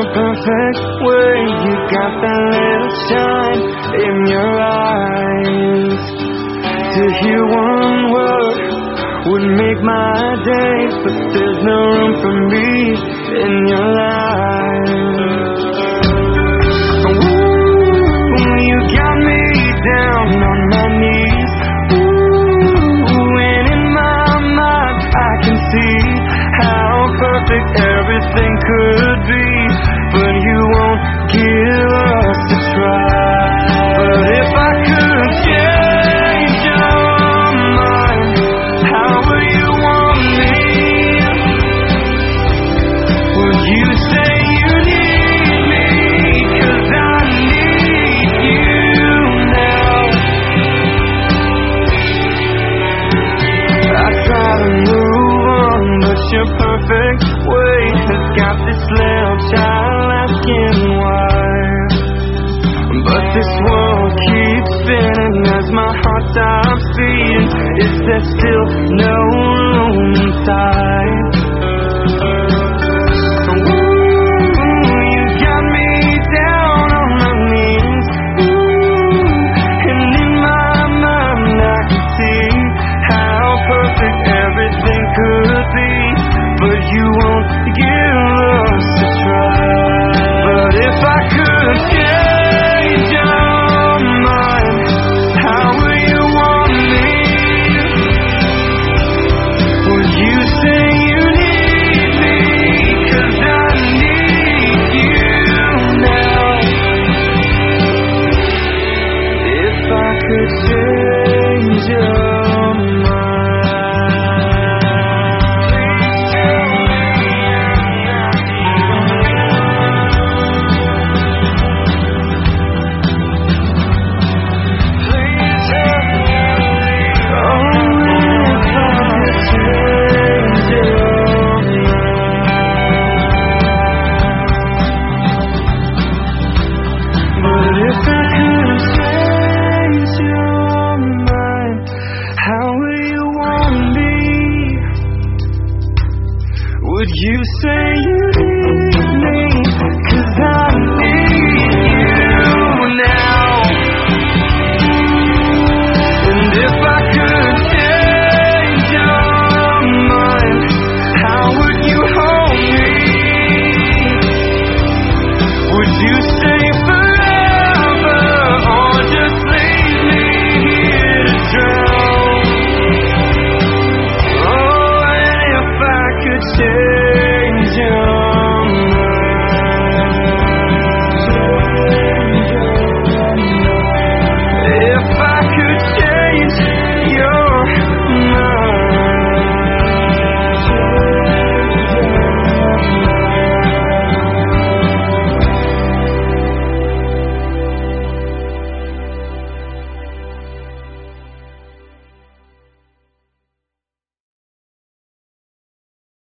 perfect way. You got that little shine in your eyes. To hear one word would make my day, but there's no room for me in your life. Ooh, you got me down on my knees. Ooh, and in my mind I can see how perfect everything could be, but you won't give us a try. But if I could change your mind, how would you want me? Would you say you need me? 'Cause I need you now. I try to move on, but your perfect way has got this little child asking why. But this world keeps spinning as my heart stops beating. Is there still no room inside?